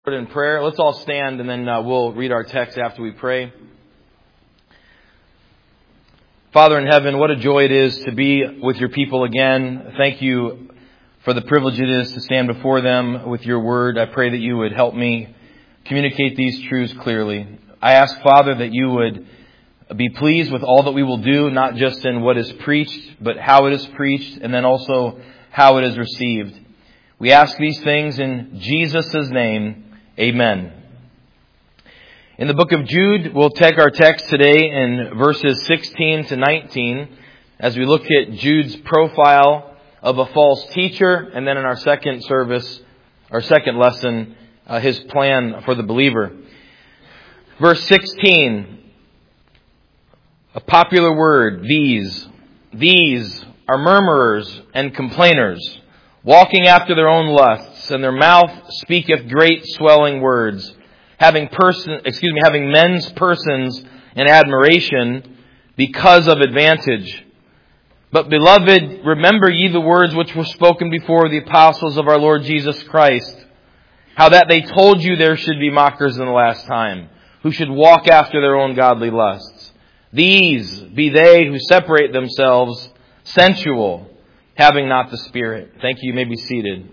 In prayer. Let's all stand and then we'll read our text after we pray. Father in heaven, what a joy it is to be with your people again. Thank you for the privilege it is to stand before them with your word. I pray that you would help me communicate these truths clearly. I ask, Father, that you would be pleased with all that we will do, not just in what is preached, but how it is preached, and then also how it is received. We ask these things in Jesus' name. Amen. In the book of Jude, we'll take our text today in verses 16 to 19 as we look at Jude's profile of a false teacher, and then in our second service, our second lesson, his plan for the believer. Verse 16, a popular word, these. These are murmurers and complainers, walking after their own lusts, and their mouth speaketh great swelling words, having men's persons in admiration because of advantage. But beloved, remember ye the words which were spoken before the apostles of our Lord Jesus Christ, how that they told you there should be mockers in the last time, who should walk after their own godly lusts. These be they who separate themselves, sensual, having not the Spirit. Thank you. You may be seated.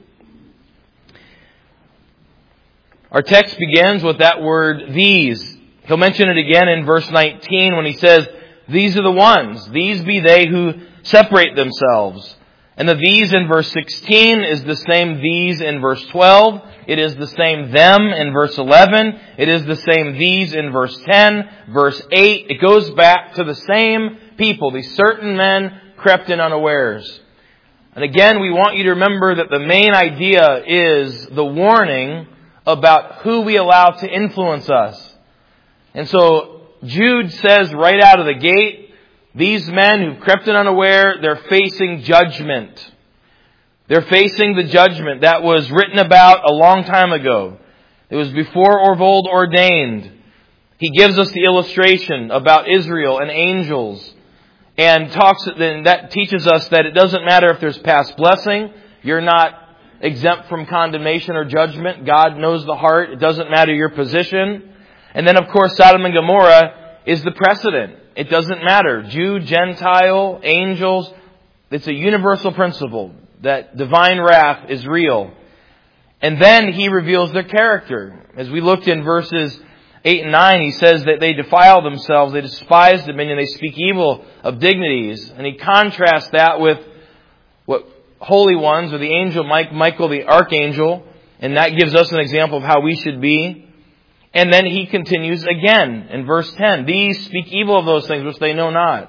Our text begins with that word, these. He'll mention it again in verse 19 when he says, these are the ones. These be they who separate themselves. And the these in verse 16 is the same these in verse 12. It is the same them in verse 11. It is the same these in verse 10, verse 8. It goes back to the same people. These certain men crept in unawares. And again, we want you to remember that the main idea is the warning about who we allow to influence us. And so Jude says right out of the gate, these men who've crept in unaware, they're facing judgment. They're facing the judgment that was written about a long time ago. It was before or of old ordained. He gives us the illustration about Israel and angels. And that teaches us that it doesn't matter if there's past blessing. You're not exempt from condemnation or judgment. God knows the heart. It doesn't matter your position. And then, of course, Sodom and Gomorrah is the precedent. It doesn't matter. Jew, Gentile, angels. It's a universal principle that divine wrath is real. And then he reveals their character. As we looked in verses 8 and 9, he says that they defile themselves, they despise dominion, they speak evil of dignities. And he contrasts that with what holy ones, or the angel Michael the archangel, and that gives us an example of how we should be. And then he continues again in verse 10. These speak evil of those things which they know not.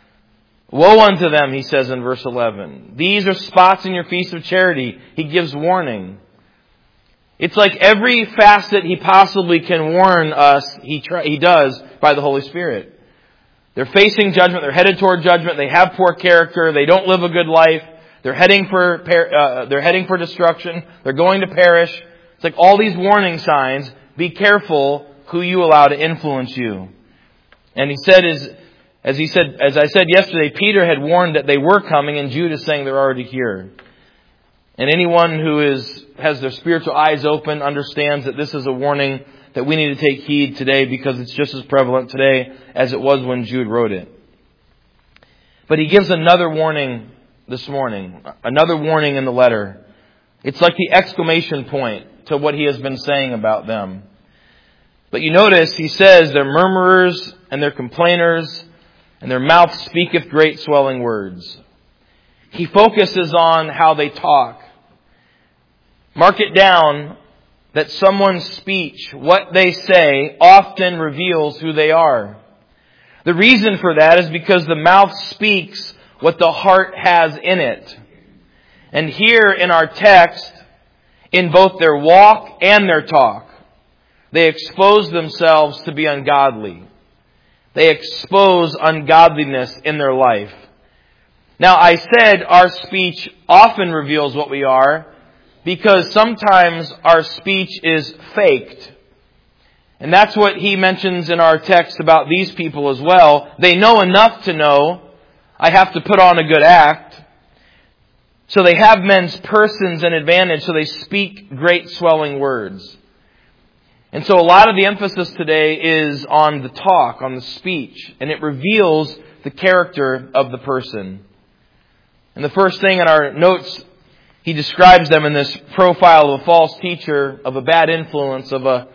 Woe unto them, he says in verse 11. These are spots in your feast of charity. He gives warning. It's like every facet he possibly can warn us, he does by the Holy Spirit. They're facing judgment. They're headed toward judgment. They have poor character. They don't live a good life. They're heading for destruction. They're going to perish. It's like all these warning signs. Be careful who you allow to influence you. And he said, as I said yesterday, Peter had warned that they were coming, and Jude is saying they're already here. And anyone who has their spiritual eyes open understands that this is a warning that we need to take heed today, because it's just as prevalent today as it was when Jude wrote it. But he gives another warning this morning, another warning in the letter. It's like the exclamation point to what he has been saying about them. But you notice he says they're murmurers and they're complainers, and their mouth speaketh great swelling words. He focuses on how they talk. Mark it down that someone's speech, what they say, often reveals who they are. The reason for that is because the mouth speaks what the heart has in it. And here in our text, in both their walk and their talk, they expose themselves to be ungodly. They expose ungodliness in their life. Now, I said our speech often reveals what we are, because sometimes our speech is faked. And that's what he mentions in our text about these people as well. They know enough to know, I have to put on a good act. So they have men's persons in advantage, so they speak great swelling words. And so a lot of the emphasis today is on the talk, on the speech, and it reveals the character of the person. And the first thing in our notes, he describes them in this profile of a false teacher, of a bad influence, of a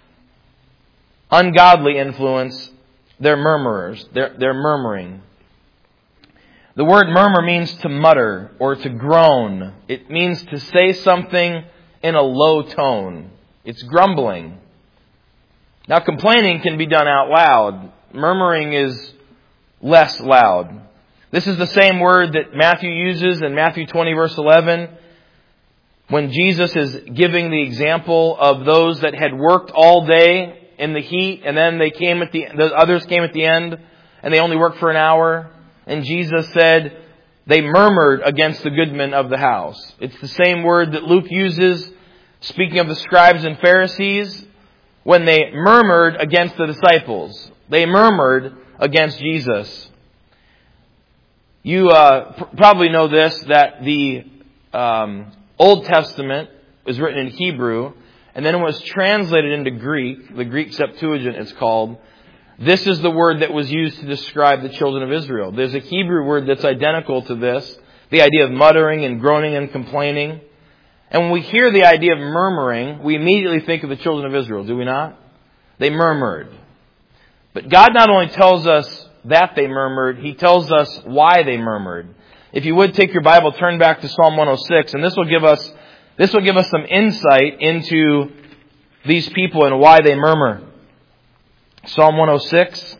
ungodly influence. They're murmurers. They're murmuring. The word murmur means to mutter or to groan. It means to say something in a low tone. It's grumbling. Now, complaining can be done out loud. Murmuring is less loud. This is the same word that Matthew uses in Matthew 20, verse 11, when Jesus is giving the example of those that had worked all day in the heat, and then the others came at the end, and they only worked for an hour. And Jesus said, they murmured against the goodman of the house. It's the same word that Luke uses, speaking of the scribes and Pharisees, when they murmured against the disciples. They murmured against Jesus. You probably know this, that the Old Testament was written in Hebrew, and then it was translated into Greek. The Greek Septuagint it's called. This is the word that was used to describe the children of Israel. There's a Hebrew word that's identical to this, the idea of muttering and groaning and complaining. And when we hear the idea of murmuring, we immediately think of the children of Israel, do we not? They murmured. But God not only tells us that they murmured, He tells us why they murmured. If you would take your Bible, turn back to Psalm 106, and this will give us some insight into these people and why they murmur. Psalm 106.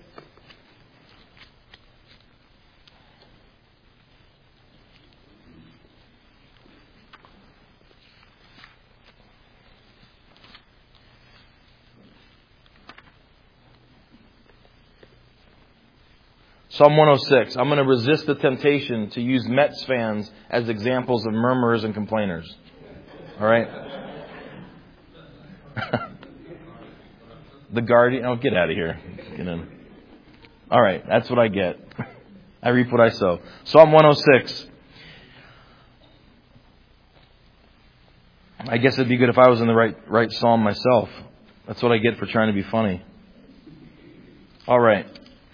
Psalm 106. I'm going to resist the temptation to use Mets fans as examples of murmurers and complainers. All right? The Guardian. Oh, get out of here. Get in. All right. That's what I get. I reap what I sow. Psalm 106. I guess it'd be good if I was in the right psalm myself. That's what I get for trying to be funny. All right.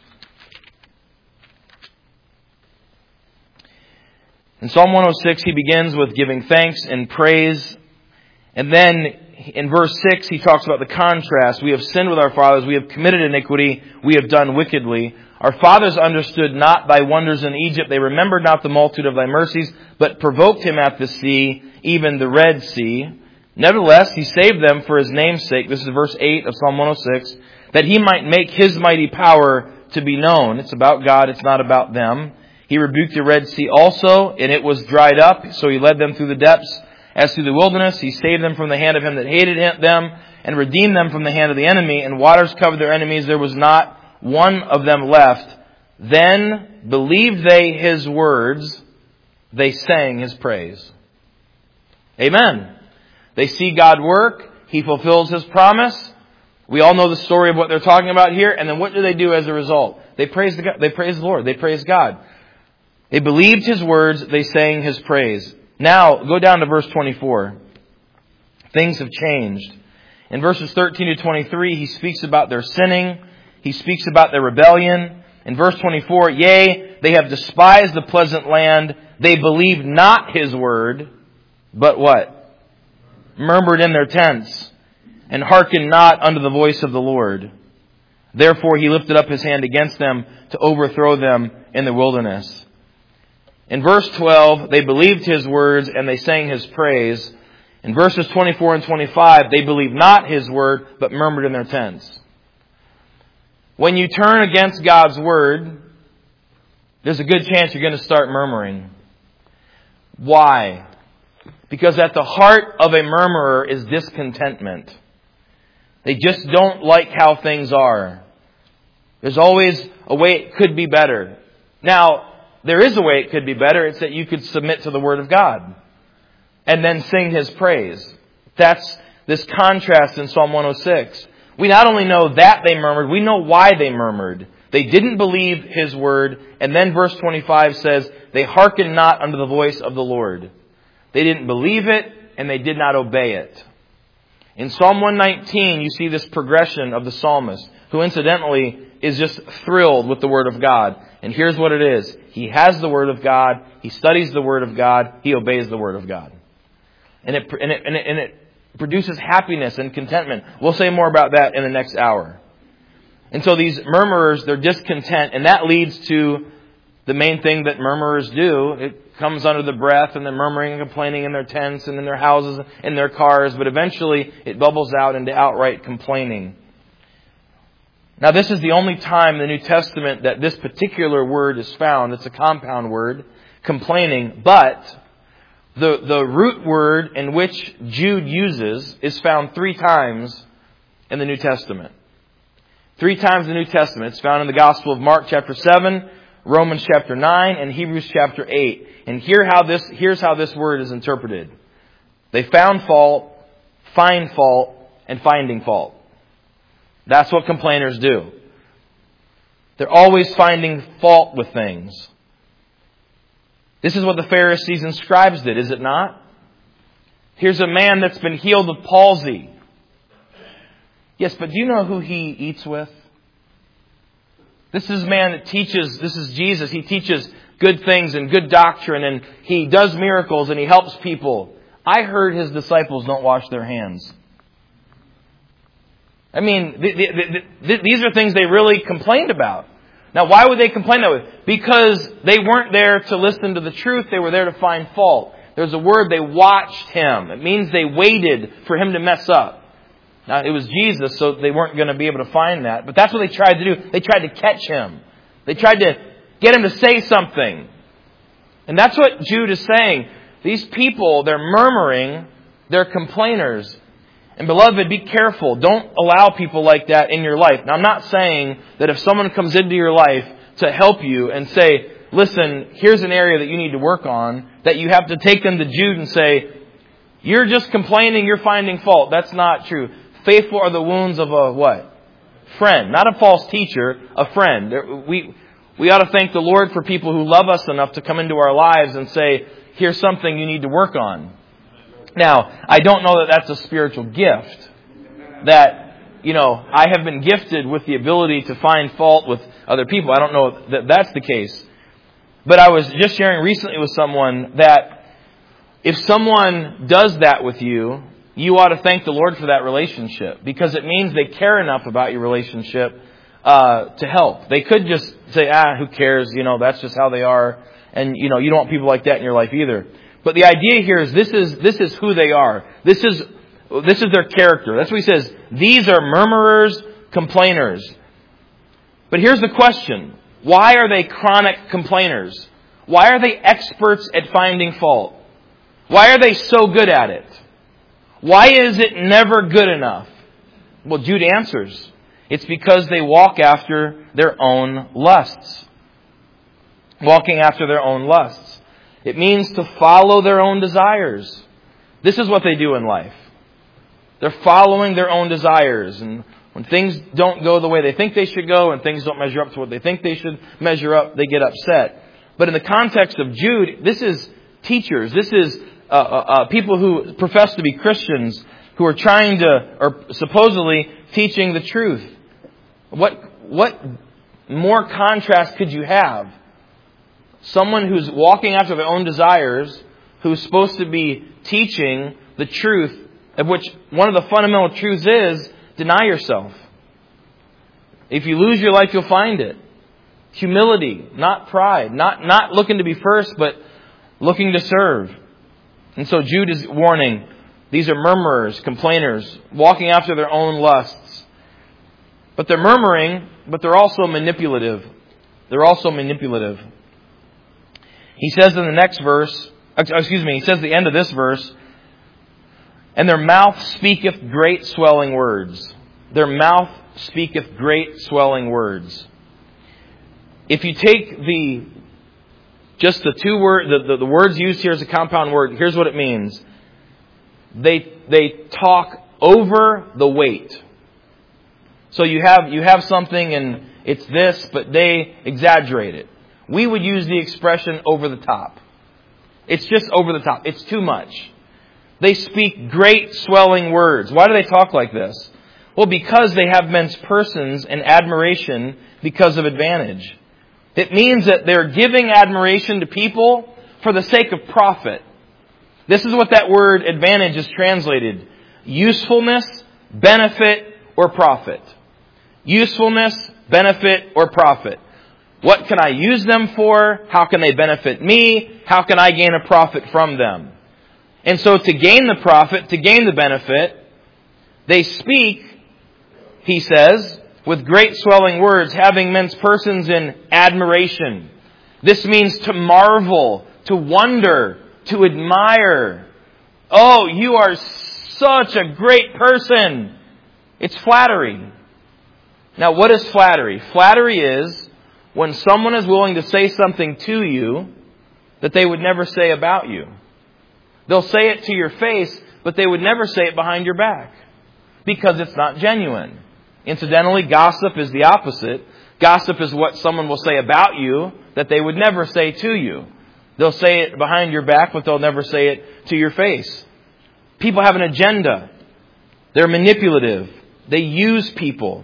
In Psalm 106, he begins with giving thanks and praise. And then in verse 6, he talks about the contrast. We have sinned with our fathers. We have committed iniquity. We have done wickedly. Our fathers understood not thy wonders in Egypt. They remembered not the multitude of thy mercies, but provoked him at the sea, even the Red Sea. Nevertheless, he saved them for his name's sake. This is verse 8 of Psalm 106. That he might make his mighty power to be known. It's about God. It's not about them. He rebuked the Red Sea also, and it was dried up. So he led them through the depths as through the wilderness. He saved them from the hand of him that hated them, and redeemed them from the hand of the enemy. And waters covered their enemies. There was not one of them left. Then believed they his words. They sang his praise. Amen. They see God work. He fulfills his promise. We all know the story of what they're talking about here. And then what do they do as a result? They praise the Lord. They praise God. They believed his words. They sang his praise. Now, go down to verse 24. Things have changed. In verses 13 to 23, he speaks about their sinning. He speaks about their rebellion. In verse 24, yea, they have despised the pleasant land. They believed not his word, but what? Murmured in their tents, and hearkened not unto the voice of the Lord. Therefore he lifted up his hand against them to overthrow them in the wilderness. In verse 12, they believed his words and they sang his praise. In verses 24 and 25, they believed not his word, but murmured in their tents. When you turn against God's word, there's a good chance you're going to start murmuring. Why? Because at the heart of a murmurer is discontentment. They just don't like how things are. There's always a way it could be better. Now, there is a way it could be better. It's that you could submit to the Word of God and then sing his praise. That's this contrast in Psalm 106. We not only know that they murmured, we know why they murmured. They didn't believe his word. And then verse 25 says, they hearkened not unto the voice of the Lord. They didn't believe it and they did not obey it. In Psalm 119, you see this progression of the psalmist, who incidentally is just thrilled with the Word of God. And here's what it is. He has the Word of God. He studies the Word of God. He obeys the Word of God. And it produces happiness and contentment. We'll say more about that in the next hour. And so these murmurers, they're discontent, and that leads to the main thing that murmurers do. It comes under the breath, and they're murmuring and complaining in their tents and in their houses, in their cars, but eventually it bubbles out into outright complaining. Now, this is the only time in the New Testament that this particular word is found. It's a compound word, complaining, but the root word in which Jude uses is found 3 times in the New Testament. 3 times in the New Testament. It's found in the Gospel of Mark chapter 7, Romans chapter 9, and Hebrews chapter 8. And here's how this word is interpreted. They found fault, find fault, and finding fault. That's what complainers do. They're always finding fault with things. This is what the Pharisees and scribes did, is it not? Here's a man that's been healed of palsy. Yes, but do you know who he eats with? This is a man that teaches, this is Jesus. He teaches good things and good doctrine, and he does miracles and he helps people. I heard his disciples don't wash their hands. I mean, these are things they really complained about. Now, why would they complain that way? Because they weren't there to listen to the truth. They were there to find fault. There's a word, they watched him. It means they waited for him to mess up. Now, it was Jesus, so they weren't going to be able to find that. But that's what they tried to do. They tried to catch him. They tried to get him to say something. And that's what Jude is saying. These people, they're murmuring, they're complainers. And beloved, be careful. Don't allow people like that in your life. Now, I'm not saying that if someone comes into your life to help you and say, listen, here's an area that you need to work on, that you have to take them to Jude and say, you're just complaining, you're finding fault. That's not true. Faithful are the wounds of a what? Friend. Not a false teacher, a friend. We ought to thank the Lord for people who love us enough to come into our lives and say, here's something you need to work on. Now, I don't know that that's a spiritual gift. That, I have been gifted with the ability to find fault with other people. I don't know that that's the case. But I was just sharing recently with someone that if someone does that with you, you ought to thank the Lord for that relationship. Because it means they care enough about your relationship to help. They could just say, who cares? That's just how they are. And, you don't want people like that in your life either. But the idea here is this is who they are. This is their character. That's what he says. These are murmurers, complainers. But here's the question. Why are they chronic complainers? Why are they experts at finding fault? Why are they so good at it? Why is it never good enough? Well, Jude answers. It's because they walk after their own lusts. Walking after their own lusts. It means to follow their own desires. This is what they do in life. They're following their own desires. And when things don't go the way they think they should go, and things don't measure up to what they think they should measure up, they get upset. But in the context of Jude, this is teachers. This is people who profess to be Christians who are trying to, or supposedly teaching the truth. What more contrast could you have? Someone who's walking after their own desires, who's supposed to be teaching the truth, of which one of the fundamental truths is, deny yourself. If you lose your life, you'll find it. Humility, not pride. Not looking to be first, but looking to serve. And so Jude is warning, these are murmurers, complainers, walking after their own lusts. But they're murmuring, but they're also manipulative. They're also manipulative. He says in the next verse, he says at the end of this verse, and their mouth speaketh great swelling words. Their mouth speaketh great swelling words. If you take the words used here as a compound word, here's what it means. They talk over the weight. So you have something and it's this, but they exaggerate it. We would use the expression over the top. It's just over the top. It's too much. They speak great swelling words. Why do they talk like this? Well, because they have men's persons in admiration because of advantage. It means that they're giving admiration to people for the sake of profit. This is what that word advantage is translated. Usefulness, benefit, or profit. Usefulness, benefit, or profit. What can I use them for? How can they benefit me? How can I gain a profit from them? And so to gain the profit, to gain the benefit, they speak, he says, with great swelling words, having men's persons in admiration. This means to marvel, to wonder, to admire. Oh, you are such a great person. It's flattery. Now, what is flattery? Flattery is when someone is willing to say something to you that they would never say about you. They'll say it to your face, but they would never say it behind your back because it's not genuine. Incidentally, gossip is the opposite. Gossip is what someone will say about you that they would never say to you. They'll say it behind your back, but they'll never say it to your face. People have an agenda. They're manipulative. They use people.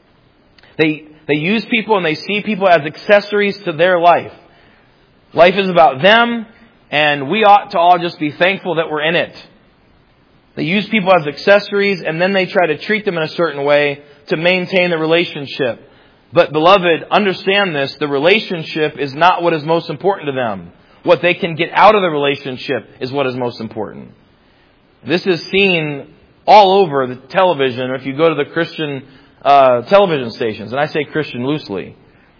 They use people and they see people as accessories to their life. Life is about them, and we ought to all just be thankful that we're in it. They use people as accessories, and then they try to treat them in a certain way to maintain the relationship. But beloved, understand this. The relationship is not what is most important to them. What they can get out of the relationship is what is most important. This is seen all over the television, or if you go to the Christian television stations, and I say Christian loosely.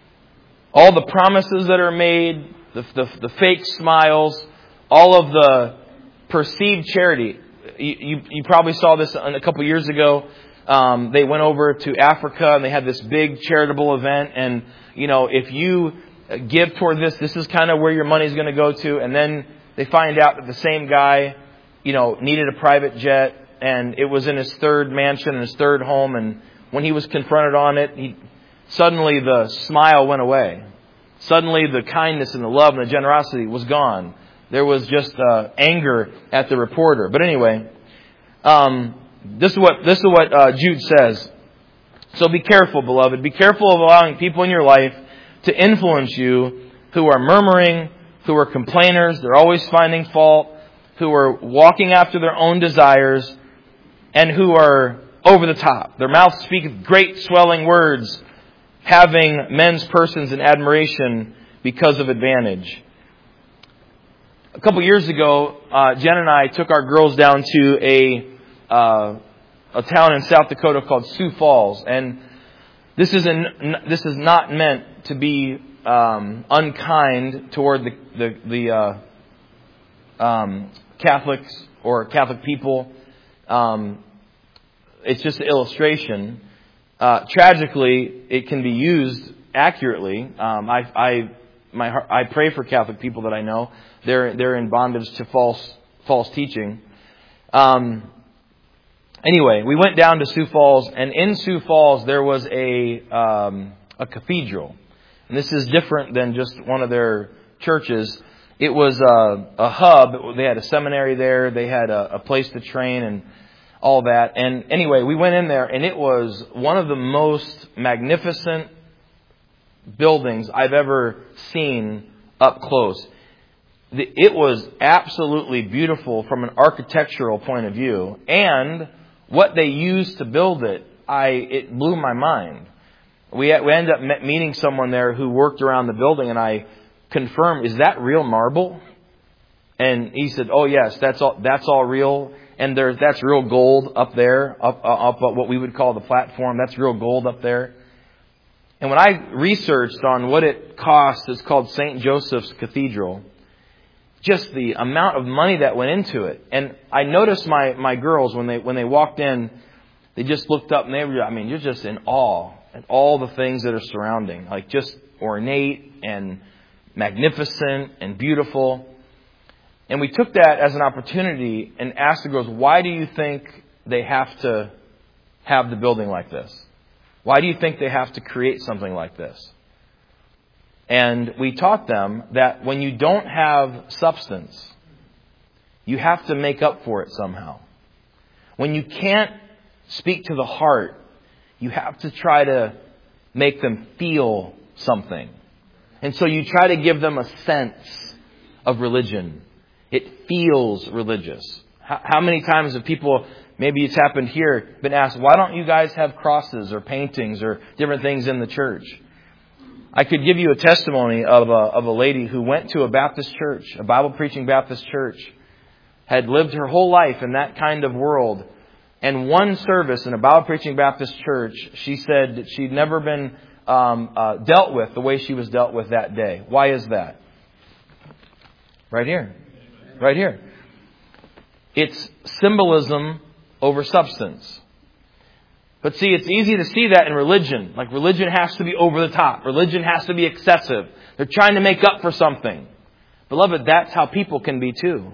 All the promises that are made, the fake smiles, all of the perceived charity. You probably saw this a couple years ago. They went over to Africa and they had this big charitable event. And, if you give toward this is kind of where your money is going to go to. And then they find out that the same guy, needed a private jet. And it was in his third mansion, in his third home. And when he was confronted on it, suddenly the smile went away. Suddenly the kindness and the love and the generosity was gone. There was just anger at the reporter. But anyway, this is what Jude says. So be careful, beloved. Be careful of allowing people in your life to influence you who are murmuring, who are complainers, they're always finding fault, who are walking after their own desires, and who are over the top. Their mouths speak great swelling words, having men's persons in admiration because of advantage. A couple years ago, Jen and I took our girls down to a town in South Dakota called Sioux Falls, and this is not meant to be unkind toward the Catholics or Catholic people. It's just an illustration. Tragically, it can be used accurately. I pray for Catholic people that I know. They're in bondage to false teaching. Anyway, we went down to Sioux Falls, and in Sioux Falls there was a cathedral. And this is different than just one of their churches. It was a hub. They had a seminary there. They had a place to train and all that. And anyway, we went in there, and it was one of the most magnificent buildings I've ever seen up close. It was absolutely beautiful from an architectural point of view, and what they used to build it, it blew my mind. We ended up meeting someone there who worked around the building, and I confirmed, "Is that real marble?" And he said, "Oh yes, that's all real, and that's real gold up there, up what we would call the platform. That's real gold up there." And when I researched on what it cost, it's called St. Joseph's Cathedral. Just the amount of money that went into it. And I noticed my girls, when they walked in, they just looked up and you're just in awe at all the things that are surrounding. Like just ornate and magnificent and beautiful. And we took that as an opportunity and asked the girls, why do you think they have to have the building like this? Why do you think they have to create something like this? And we taught them that when you don't have substance, you have to make up for it somehow. When you can't speak to the heart, you have to try to make them feel something. And so you try to give them a sense of religion. It feels religious. How many times have people, maybe it's happened here, been asked, why don't you guys have crosses or paintings or different things in the church? I could give you a testimony of a lady who went to a Baptist church, a Bible-preaching Baptist church, had lived her whole life in that kind of world. And one service in a Bible-preaching Baptist church, she said that she'd never been dealt with the way she was dealt with that day. Why is that? Right here. Right here. It's symbolism over substance. But see, it's easy to see that in religion. Like religion has to be over the top. Religion has to be excessive. They're trying to make up for something. Beloved, that's how people can be too.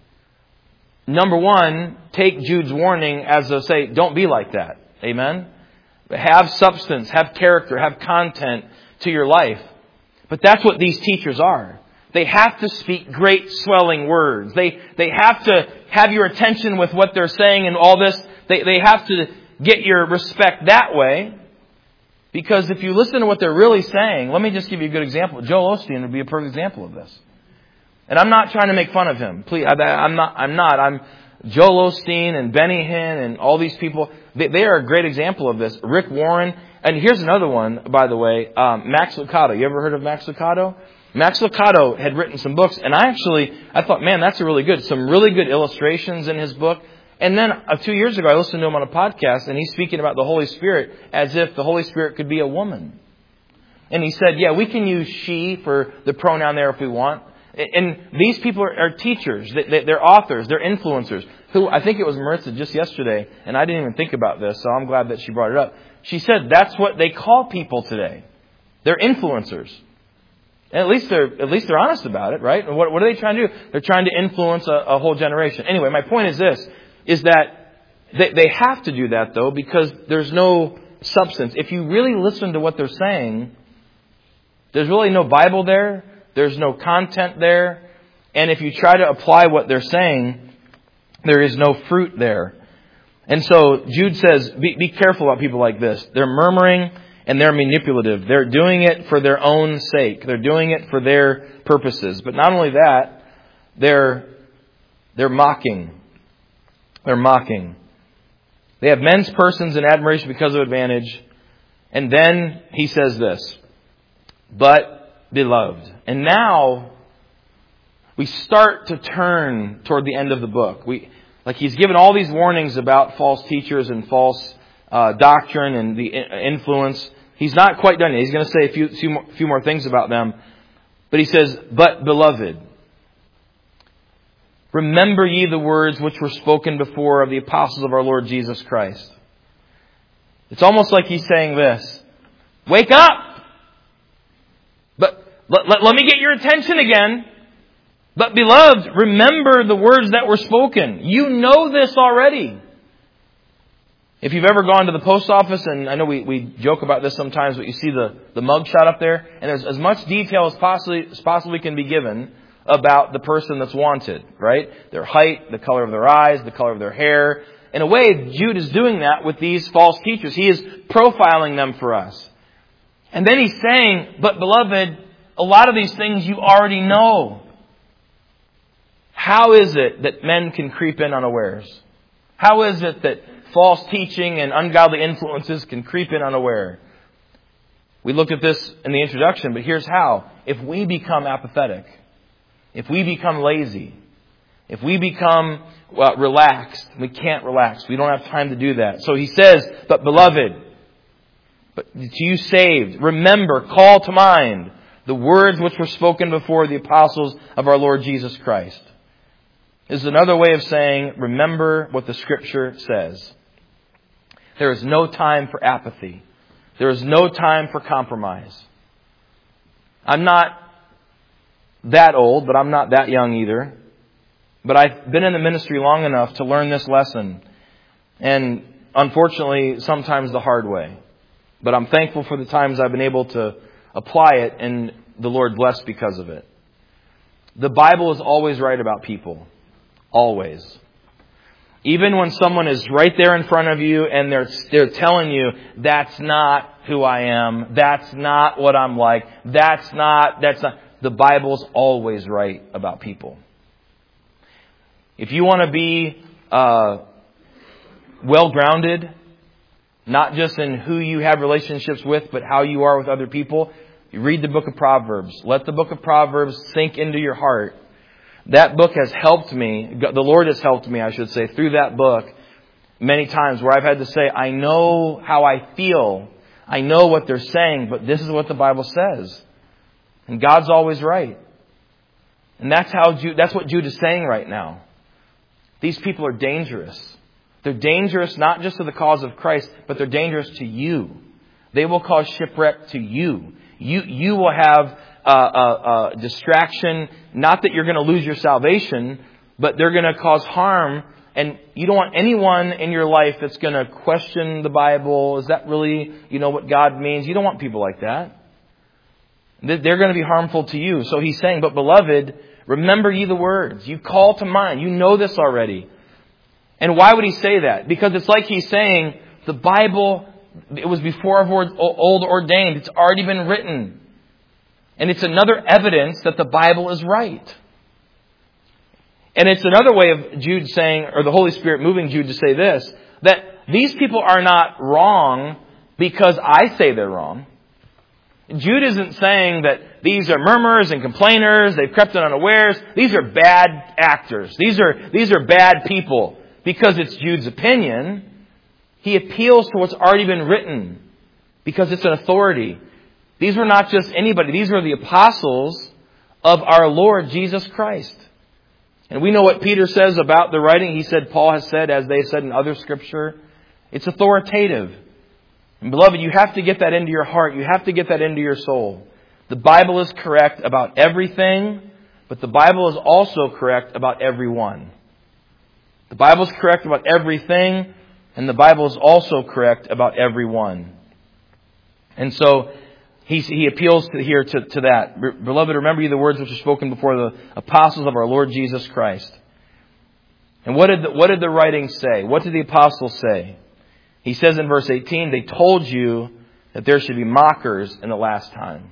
Number one, take Jude's warning as to say, don't be like that. Amen? Have substance, have character, have content to your life. But that's what these teachers are. They have to speak great swelling words. They have to have your attention with what they're saying and all this. They have to get your respect that way. Because if you listen to what they're really saying, let me just give you a good example. Joel Osteen would be a perfect example of this. And I'm not trying to make fun of him. Please, I'm not. Joel Osteen and Benny Hinn and all these people. They are a great example of this. Rick Warren. And here's another one, by the way. Max Lucado. You ever heard of Max Lucado? Max Lucado had written some books. And I thought, man, that's some really good illustrations in his book. And then 2 years ago, I listened to him on a podcast. And he's speaking about the Holy Spirit as if the Holy Spirit could be a woman. And he said, yeah, we can use she for the pronoun there if we want. And these people are teachers, they're authors, they're influencers. Who I think it was Maritza just yesterday, and I didn't even think about this, so I'm glad that she brought it up. She said that's what they call people today. They're influencers. And at least they're honest about it, right? And what are they trying to do? They're trying to influence a whole generation. Anyway, my point is this, is that they have to do that though, because there's no substance. If you really listen to what they're saying, there's really no Bible there. There's no content there. And if you try to apply what they're saying, there is no fruit there. And so Jude says, be careful about people like this. They're murmuring and they're manipulative. They're doing it for their own sake. They're doing it for their purposes. But not only that, they're mocking. They're mocking. They have men's persons in admiration because of advantage. And then he says this, but beloved. And now we start to turn toward the end of the book. He's given all these warnings about false teachers and false doctrine and the influence. He's not quite done yet. He's going to say a few more things about them. But he says, but beloved, remember ye the words which were spoken before of the apostles of our Lord Jesus Christ. It's almost like he's saying this, wake up! But let me get your attention again. But beloved, remember the words that were spoken. You know this already. If you've ever gone to the post office, and I know we joke about this sometimes, but you see the mug shot up there, and there's as much detail as possibly can be given about the person that's wanted, right? Their height, the color of their eyes, the color of their hair. In a way, Jude is doing that with these false teachers. He is profiling them for us. And then he's saying, but beloved, a lot of these things you already know. How is it that men can creep in unawares? How is it that false teaching and ungodly influences can creep in unaware? We looked at this in the introduction, but here's how. If we become apathetic, if we become lazy, if we become relaxed, we can't relax. We don't have time to do that. So he says, but beloved, but to you saved, remember, call to mind the words which were spoken before the apostles of our Lord Jesus Christ. This is another way of saying, remember what the Scripture says. There is no time for apathy. There is no time for compromise. I'm not that old, but I'm not that young either. But I've been in the ministry long enough to learn this lesson. And unfortunately, sometimes the hard way. But I'm thankful for the times I've been able to apply it, and the Lord blessed because of it. The Bible is always right about people. Always. Even when someone is right there in front of you and they're telling you, that's not who I am, that's not what I'm like, that's not. The Bible's always right about people. If you want to be well-grounded, not just in who you have relationships with, but how you are with other people, you read the book of Proverbs. Let the book of Proverbs sink into your heart. That book has helped me, the Lord has helped me, I should say, through that book many times where I've had to say, I know how I feel. I know what they're saying, but this is what the Bible says. And God's always right. And that's what Jude is saying right now. These people are dangerous. They're dangerous not just to the cause of Christ, but they're dangerous to you. They will cause shipwreck to you. You will have a distraction. Not that you're going to lose your salvation, but they're going to cause harm. And you don't want anyone in your life that's going to question the Bible. Is that really, what God means? You don't want people like that. They're going to be harmful to you. So he's saying, but beloved, remember ye the words. You call to mind. You know this already. And why would he say that? Because it's like he's saying, the Bible, it was before old ordained. It's already been written. And it's another evidence that the Bible is right. And it's another way of Jude saying, or the Holy Spirit moving Jude to say this, that these people are not wrong because I say they're wrong. Jude isn't saying that these are murmurers and complainers, they've crept in unawares. These are bad actors. These are bad people. Because it's Jude's opinion, he appeals to what's already been written. Because it's an authority. These were not just anybody. These were the apostles of our Lord Jesus Christ. And we know what Peter says about the writing. He said, Paul has said, as they said in other scripture, it's authoritative. And beloved, you have to get that into your heart. You have to get that into your soul. The Bible is correct about everything, but the Bible is also correct about everyone. The Bible is correct about everything, and the Bible is also correct about everyone. And so he appeals here to that. Beloved, remember you the words which were spoken before the apostles of our Lord Jesus Christ. And what did the writing say? What did the apostles say? He says in verse 18, they told you that there should be mockers in the last time.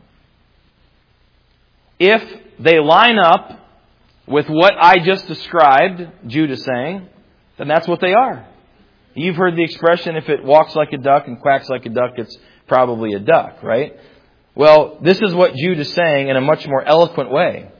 If they line up with what I just described, Jude is saying, then that's what they are. You've heard the expression, if it walks like a duck and quacks like a duck, it's probably a duck, right? Well, this is what Jude is saying in a much more eloquent way.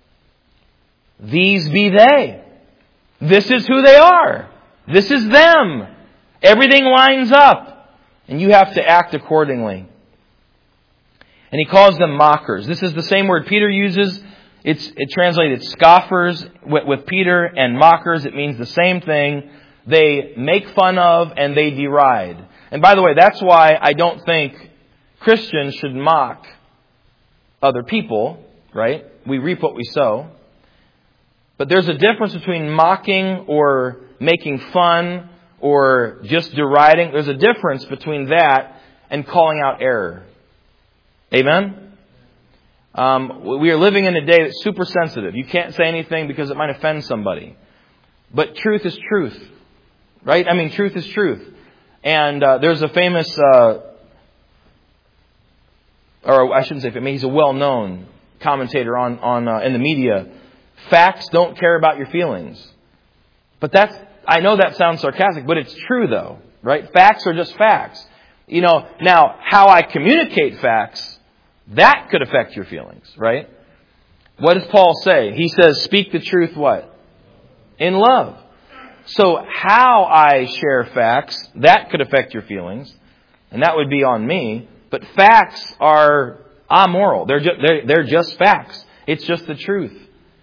These be they. This is who they are. This is them. Everything lines up. And you have to act accordingly. And he calls them mockers. This is the same word Peter uses. It translated scoffers with Peter, and mockers. It means the same thing. They make fun of and they deride. And by the way, that's why I don't think Christians should mock other people, right? We reap what we sow. But there's a difference between mocking or making fun or just deriding. There's a difference between that and calling out error. Amen? We are living in a day that's super sensitive. You can't say anything because it might offend somebody. But truth is truth. Right? I mean, truth is truth. And there's a famous, or I shouldn't say famous, he's a well-known commentator on in the media. Facts don't care about your feelings. But I know that sounds sarcastic, but it's true though. Right? Facts are just facts. Now, how I communicate facts, that could affect your feelings, right? What does Paul say? He says, speak the truth what? In love. So how I share facts, that could affect your feelings. And that would be on me. But facts are amoral. They're just facts. It's just the truth.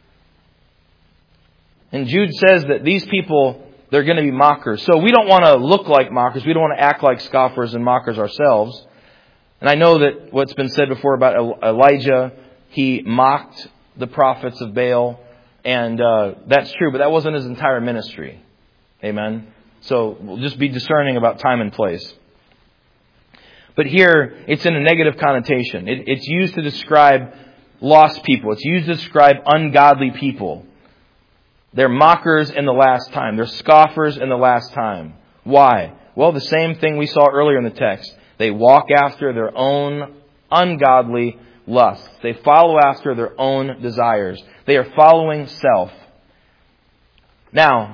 And Jude says that these people, they're going to be mockers. So we don't want to look like mockers. We don't want to act like scoffers and mockers ourselves. And I know that what's been said before about Elijah, he mocked the prophets of Baal. And that's true, but that wasn't his entire ministry. Amen? So we'll just be discerning about time and place. But here, it's in a negative connotation. It's used to describe lost people. It's used to describe ungodly people. They're mockers in the last time. They're scoffers in the last time. Why? Well, the same thing we saw earlier in the text. They walk after their own ungodly lusts. They follow after their own desires. They are following self. Now,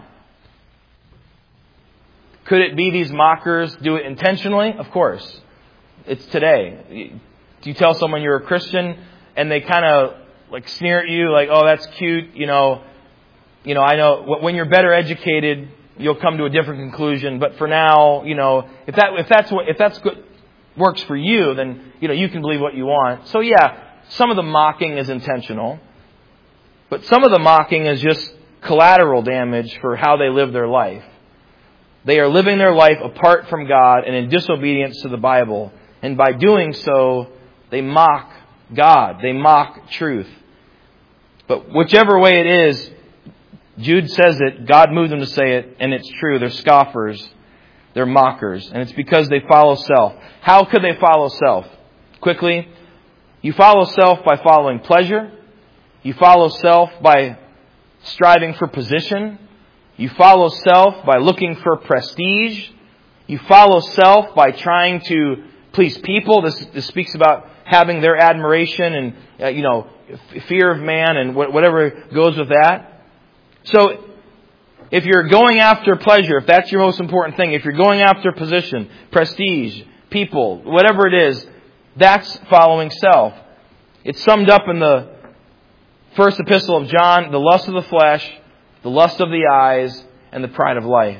could it be these mockers do it intentionally? Of course. It's today. Do you tell someone you're a Christian and they kind of like sneer at you like, oh, that's cute, I know when you're better educated, you'll come to a different conclusion. But for now, if that's good, works for you, then, you can believe what you want. So yeah, some of the mocking is intentional. But some of the mocking is just collateral damage for how they live their life. They are living their life apart from God and in disobedience to the Bible. And by doing so, they mock God. They mock truth. But whichever way it is, Jude says it, God moved them to say it, and it's true. They're scoffers. They're mockers. And it's because they follow self. How could they follow self? Quickly, you follow self by following pleasure. You follow self by striving for position. You follow self by looking for prestige. You follow self by trying to please people. This speaks about having their admiration and, fear of man and whatever goes with that. So, if you're going after pleasure, if that's your most important thing, if you're going after position, prestige, people, whatever it is, that's following self. It's summed up in the first epistle of John, the lust of the flesh, the lust of the eyes, and the pride of life.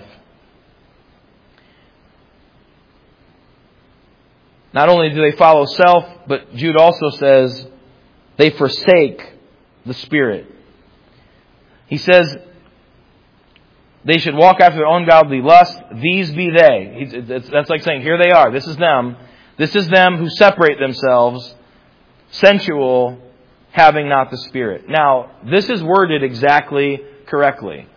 Not only do they follow self, but Jude also says they forsake the Spirit. He says they should walk after their own godly lust. These be they. That's like saying, here they are. This is them. This is them who separate themselves, sensual, having not the Spirit. Now, this is worded exactly correctly.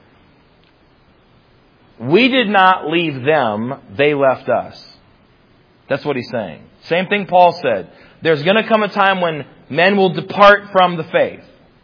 We did not leave them, they left us. That's what he's saying. Same thing Paul said. There's going to come a time when men will depart from the faith.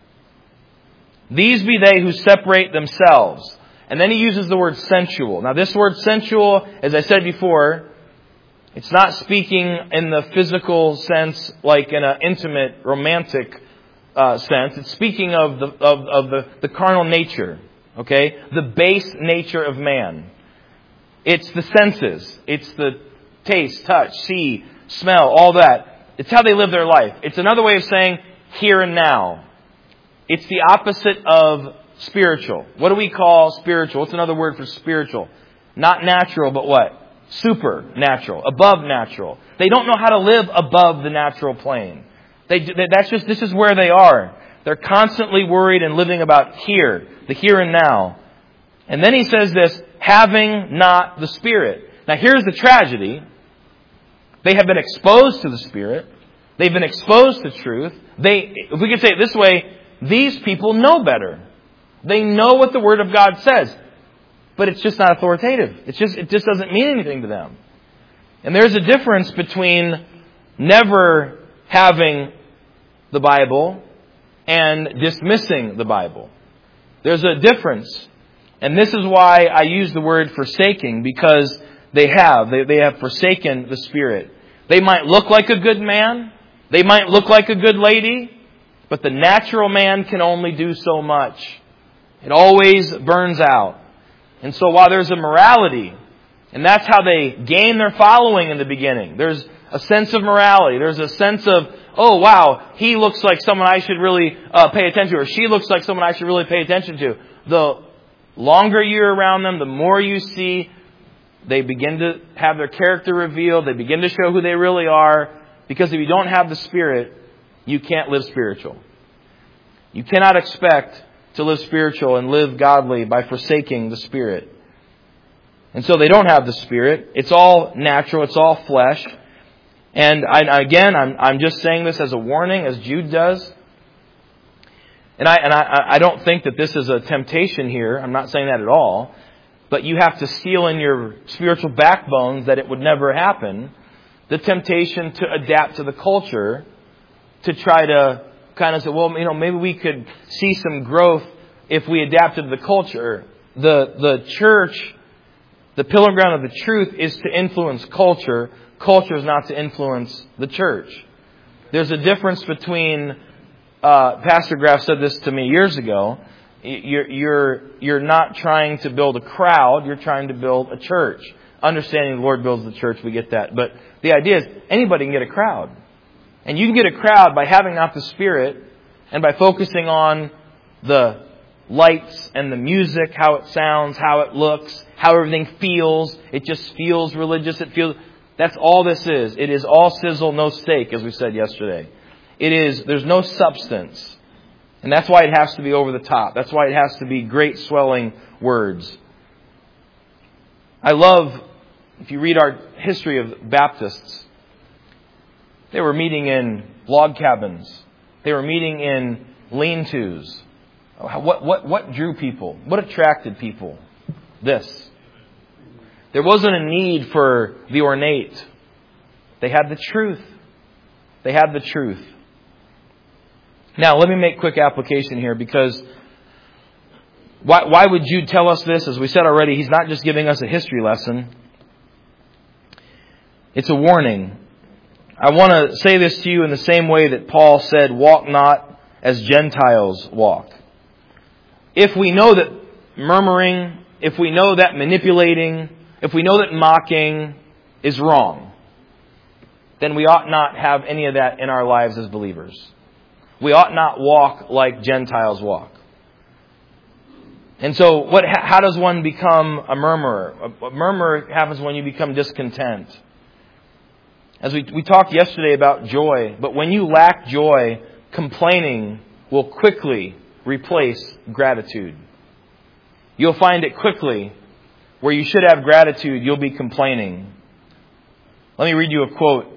These be they who separate themselves. And then he uses the word sensual. Now this word sensual, as I said before, it's not speaking in the physical sense like in an intimate, romantic sense. It's speaking of the carnal nature. Okay? The base nature of man. It's the senses. It's the taste, touch, see, smell, all that. It's how they live their life. It's another way of saying here and now. It's the opposite of spiritual. What do we call spiritual? What's another word for spiritual? Not natural, but what? Supernatural. Above natural. They don't know how to live above the natural plane. This is where they are. They're constantly worried and living about here, the here and now. And then he says this, having not the Spirit. Now here's the tragedy. They have been exposed to the Spirit. They've been exposed to truth. If we could say it this way, these people know better. They know what the Word of God says. But it's just not authoritative. It just doesn't mean anything to them. And there's a difference between never having the Bible and dismissing the Bible. There's a difference. And this is why I use the word forsaking, because they have forsaken the Spirit. They might look like a good man. They might look like a good lady. But the natural man can only do so much. It always burns out. And so while there's a morality, and that's how they gain their following in the beginning. There's a sense of morality. There's a sense of, oh wow, he looks like someone I should really pay attention to, or she looks like someone I should really pay attention to. The longer you're around them, the more you see, they begin to have their character revealed. They begin to show who they really are. Because if you don't have the Spirit, you can't live spiritual. You cannot expect to live spiritual and live godly by forsaking the Spirit. And so they don't have the Spirit. It's all natural. It's all flesh. And I'm just saying this as a warning, as Jude does. And I don't think that this is a temptation here. I'm not saying that at all. But you have to steel in your spiritual backbones that it would never happen. The temptation to adapt to the culture, to try to kind of say, well, maybe we could see some growth if we adapted the culture. The church, the pillar ground of the truth is to influence culture. Culture is not to influence the church. There's a difference between, Pastor Graff said this to me years ago, you're not trying to build a crowd, you're trying to build a church. Understanding the Lord builds the church, we get that. But the idea is anybody can get a crowd. And you can get a crowd by having not the Spirit and by focusing on the lights and the music, how it sounds, how it looks, how everything feels. It just feels religious. That's all this is. It is all sizzle, no steak, as we said yesterday. There's no substance. And that's why it has to be over the top. That's why it has to be great swelling words. I love, if you read our history of Baptists, they were meeting in log cabins. They were meeting in lean-tos. What drew people? What attracted people? This. There wasn't a need for the ornate. They had the truth. They had the truth. Now, let me make quick application here, because why would Jude tell us this? As we said already, he's not just giving us a history lesson. It's a warning. I want to say this to you in the same way that Paul said, walk not as Gentiles walk. If we know that murmuring, if we know that manipulating, if we know that mocking is wrong, then we ought not have any of that in our lives as believers. We ought not walk like Gentiles walk. And so, how does one become a murmurer? A murmur happens when you become discontent. As we talked yesterday about joy, but when you lack joy, complaining will quickly replace gratitude. You'll find it quickly. Where you should have gratitude, you'll be complaining. Let me read you a quote.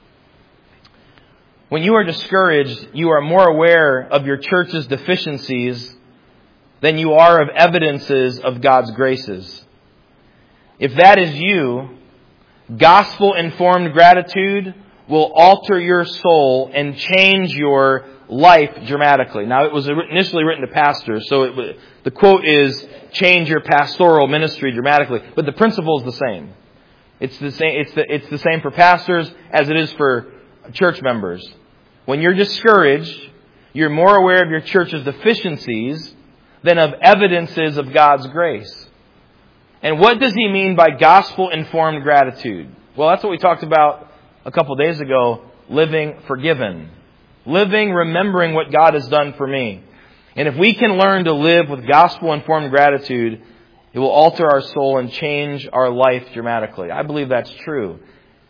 When you are discouraged, you are more aware of your church's deficiencies than you are of evidences of God's graces. If that is you, gospel-informed gratitude will alter your soul and change your life dramatically. Now, it was initially written to pastors, so the quote is, change your pastoral ministry dramatically. But the principle is the same. It's the same for pastors as it is for church members. When you're discouraged, you're more aware of your church's deficiencies than of evidences of God's grace. And what does he mean by gospel-informed gratitude? Well, that's what we talked about a couple days ago, living forgiven. Living, remembering what God has done for me. And if we can learn to live with gospel-informed gratitude, it will alter our soul and change our life dramatically. I believe that's true.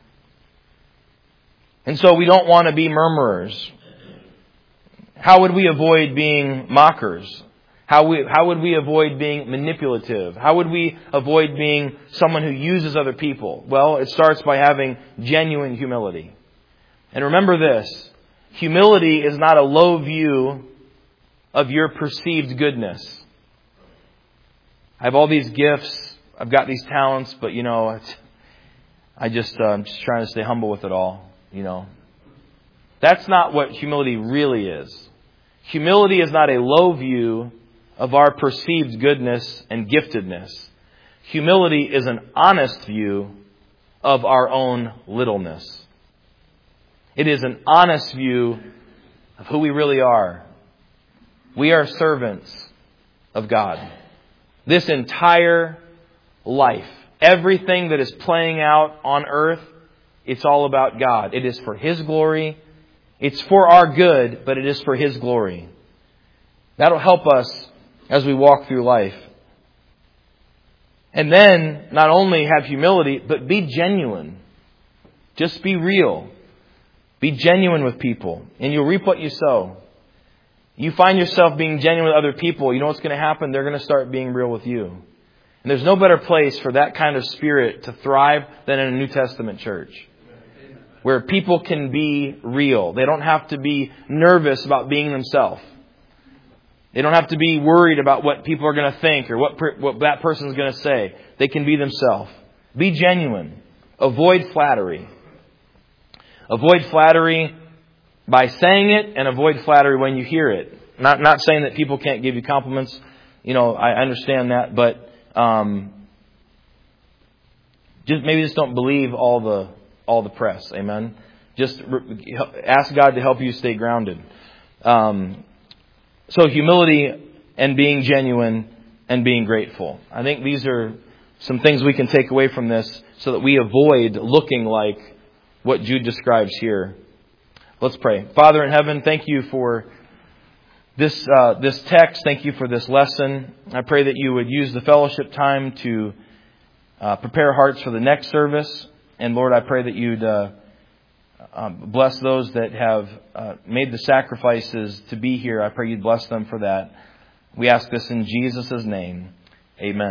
And so we don't want to be murmurers. How would we avoid being mockers? How would we avoid being manipulative? How would we avoid being someone who uses other people? Well, it starts by having genuine humility. And remember this, humility is not a low view of your perceived goodness. I have all these gifts, I've got these talents, but I'm just trying to stay humble with it all, That's not what humility really is. Humility is not a low view of our perceived goodness and giftedness. Humility is an honest view of our own littleness. It is an honest view of who we really are. We are servants of God. This entire life, everything that is playing out on earth, it's all about God. It is for His glory. It's for our good, but it is for His glory. That'll help us as we walk through life. And then, not only have humility, but be genuine. Just be real. Be genuine with people, and you'll reap what you sow. You find yourself being genuine with other people, you know what's going to happen? They're going to start being real with you. And there's no better place for that kind of spirit to thrive than in a New Testament church, where people can be real. They don't have to be nervous about being themselves. They don't have to be worried about what people are going to think or what that person is going to say. They can be themselves. Be genuine. Avoid flattery. Avoid flattery by saying it, and avoid flattery when you hear it. Not saying that people can't give you compliments. I understand that, but just don't believe all the press. Amen. Just ask God to help you stay grounded. So humility and being genuine and being grateful. I think these are some things we can take away from this so that we avoid looking like what Jude describes here. Let's pray. Father in heaven, thank you for this text. Thank you for this lesson. I pray that you would use the fellowship time to prepare hearts for the next service. And Lord, I pray that you'd bless those that have made the sacrifices to be here. I pray you'd bless them for that. We ask this in Jesus' name. Amen.